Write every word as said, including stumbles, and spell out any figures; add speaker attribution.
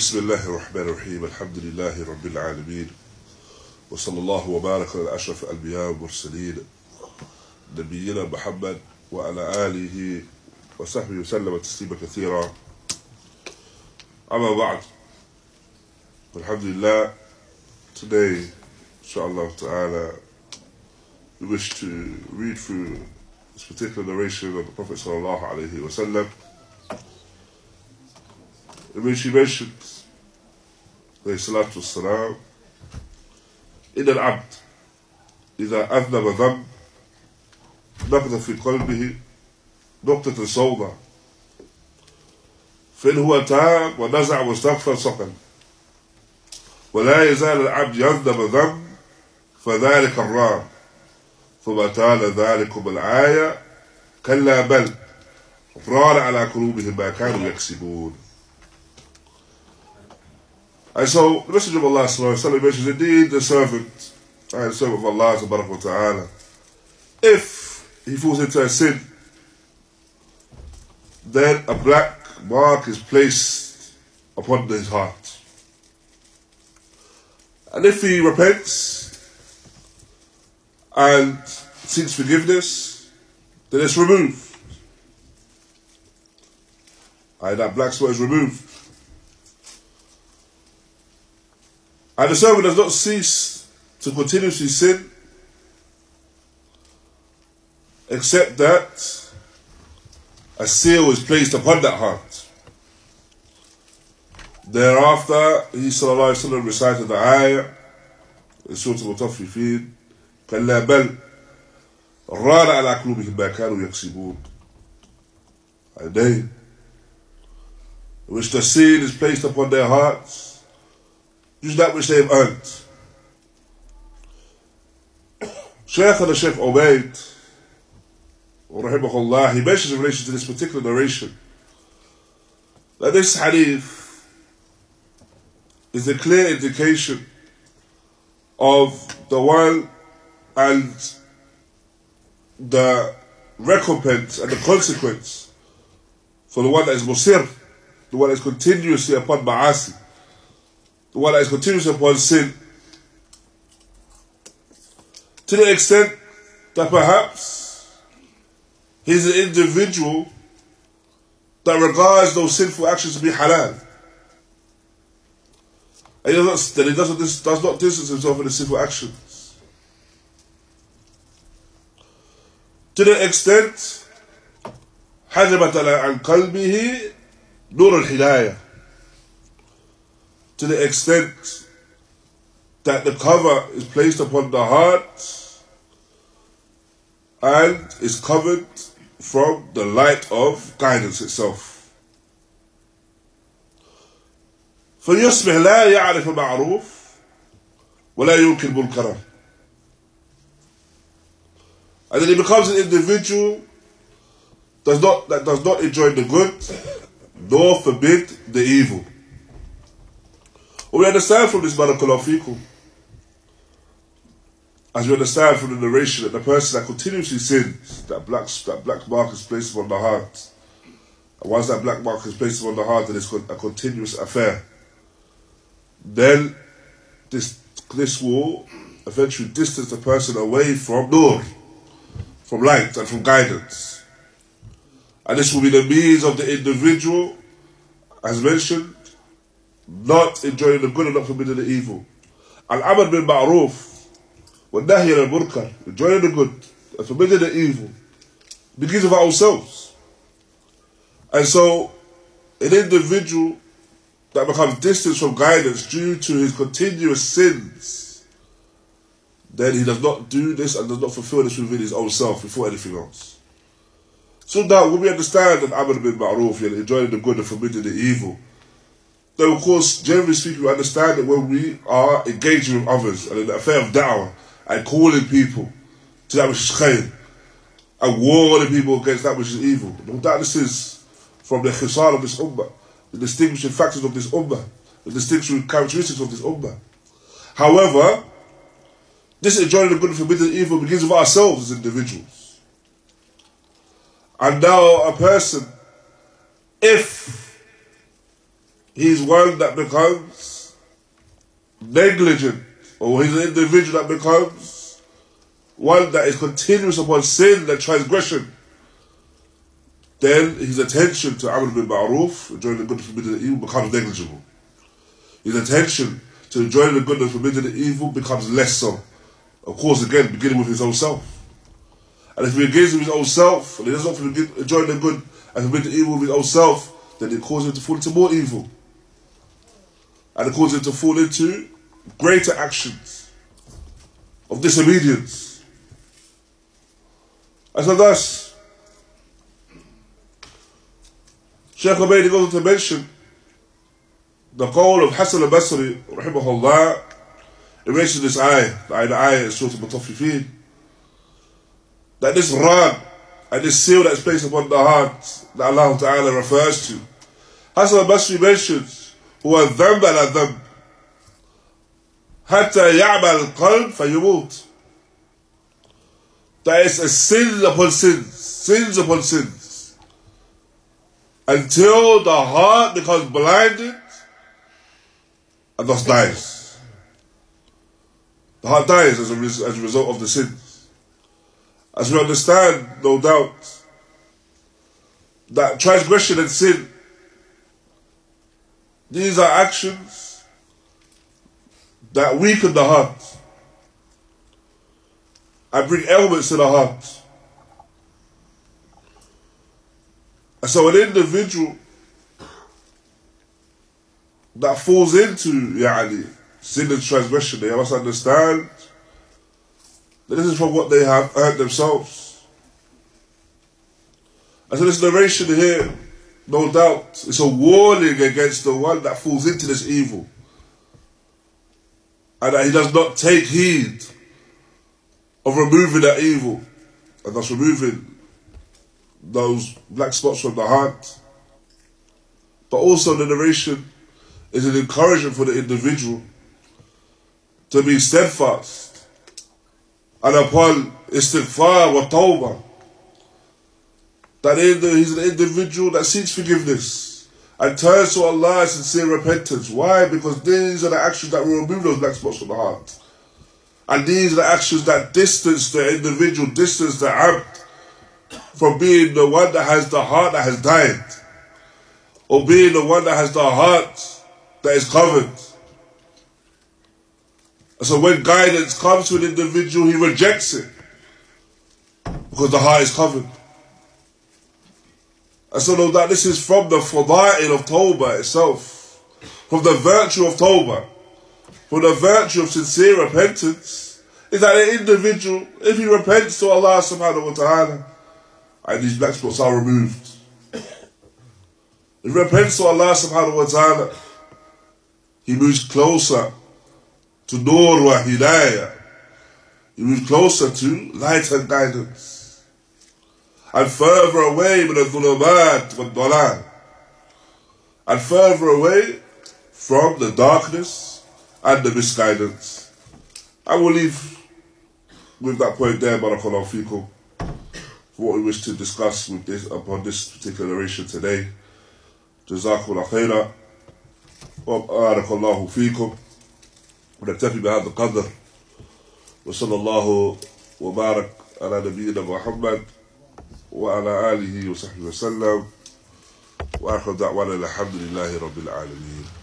Speaker 1: بسم الله الرحمن الرحيم الحمد لله رب العالمين وصلى الله وبارك على أشرف الأنبياء والمرسلين نبينا محمد وعلى آله وصحبه وسلم تسليما كثيرا. أما بعد, Alhamdulillah, today, inshallah ta'ala, we wish to read through this particular narration of the Prophet sallallahu alayhi wa sallam, in which he mentions, alayhi salatu wassalam, إن العبد إذا أذنب ذنب نقض في قلبه نقطة سوداء فإن هو تاب ونزع واستغفر سقل ولا يزال العبد يذنب ذنب فذلك الرام ثم تال ذلكم الآية كلا بل ران على قلوبهم ما كانوا يكسبون. And so the Messenger of Allah sallallahu alaihi wasallam mentions, indeed the servant, and the servant of Allah tabarak wa ta'ala, if he falls into a sin, then a black mark is placed upon his heart. And if he repents and seeks forgiveness, then it's removed. And that black spot is removed. And the servant does not cease to continuously sin, except that a seal is placed upon that heart. Thereafter, he sallallahu alayhi wa sallam recited the ayah in Surah Al-Mutaffifin, كَلَّا بَلْ رَانَ عَلَىٰ قُلُوبِهِمْ مَا كَانُوا يَكْسِبُونَ. And they, in which the seal is placed upon their hearts, use that which they have earned. Shaykh and the Shaykh Ubaid, rahimahullah, he mentions in relation to this particular narration that this hadith is a clear indication of the one and the recompense and the consequence for the one that is musir, the one that is continuously upon ma'asi, the one that is continuously upon sin, to the extent that perhaps he's an individual that regards those sinful actions to be halal. And he does not, that he does not, does not distance himself from the sinful actions. To the extent, حجبت عن قلبه نور الهداية. To the extent that the cover is placed upon the heart and is covered from the light of guidance itself. فيصبح لا يعرف معروف ولا ينكر منكرا. And then he becomes an individual does not, that does not enjoy the good nor forbid the evil. We understand from this, barakallahu fikum, as we understand from the narration, that the person that continuously sins, that black, that black mark is placed upon the heart. And once that black mark is placed upon the heart, then it's a continuous affair. Then this, this will eventually distance the person away from nur, from light and from guidance. And this will be the means of the individual, as mentioned, not enjoying the good and not forbidding the evil. Al-Amr bil Ma'ruf وَالنَّهْيَ عَنِ الْمُنكَرِ, enjoying the good and forbidding the evil, begins with ourselves. And so, an individual that becomes distant from guidance due to his continuous sins, then he does not do this and does not fulfill this within his own self before anything else. So now, when we understand that Amr bil Ma'ruf, enjoying the good and forbidding the evil, then of course, generally speaking, we understand that when we are engaging with others and in the affair of da'wah and calling people to that which is khayr and warning people against that which is evil, no doubt this is from the khisar of this ummah, the distinguishing factors of this ummah, the distinguishing characteristics of this ummah. However, this enjoying the good and forbidding the evil begins with ourselves as individuals. And now a person, if he's one that becomes negligent, or he's an individual that becomes one that is continuous upon sin and transgression, then his attention to Amr bil Ma'ruf, enjoying the good and forbidding the evil, becomes negligible. His attention to enjoying the good and forbidding the evil becomes less so. Of course, again, beginning with his own self. And if he begins with his own self, and he does not enjoy the good and forbid the evil with his own self, then it causes him to fall into more evil. And it causes him to fall into greater actions of disobedience. And so thus, Shaykh Ubaydi goes on to mention the qawl of Hasan al-Basri, rahimahullah, in relation to this ayah, the ayah is Surah Al-Mutaffifin, that this rag and this seal that is placed upon the heart that Allah Ta'ala refers to, Hasan al-Basri mentions, huwa dhanb ala dhanb, hatta ya'mal al-qalb fayamut. That is a sin upon sins, sins upon sins, until the heart becomes blinded and thus dies. The heart dies as a, res as a result of the sins. As we understand, no doubt, that transgression and sin, these are actions that weaken the heart and bring ailments to the heart. And so an individual that falls into yani, sin and transgression, they must understand that this is from what they have earned themselves. And so this narration here, no doubt, it's a warning against the one that falls into this evil, and that he does not take heed of removing that evil, and thus removing those black spots from the heart. But also the narration is an encouragement for the individual to be steadfast and upon istighfar wa tawbah, that he's an individual that seeks forgiveness and turns to Allah in sincere repentance. Why? Because these are the actions that will remove those black spots from the heart. And these are the actions that distance the individual, distance the abd from being the one that has the heart that has died, or being the one that has the heart that is covered. And so when guidance comes to an individual, he rejects it because the heart is covered. And so no doubt this is from the fada'il of Tawbah itself, from the virtue of Tawbah, from the virtue of sincere repentance, is that an individual, if he repents to Allah subhanahu wa ta'ala, and these black spots are removed, if he repents to Allah subhanahu wa ta'ala, he moves closer to Nur wa Hidayah, he moves closer to light and guidance, and further away from the dhulumat wa dalal, and further away from the darkness and the misguidance. I will leave with that point there, barakallahu feekum, for what we wish to discuss with this upon this particular narration today. Jazakumullah khaira, wa barakallahu feekum. ونكتفي بهذا القدر وصلى الله وبارك على نبينا محمد وعلى آله وصحبه وسلم وآخر دعوانا الحمد لله رب العالمين.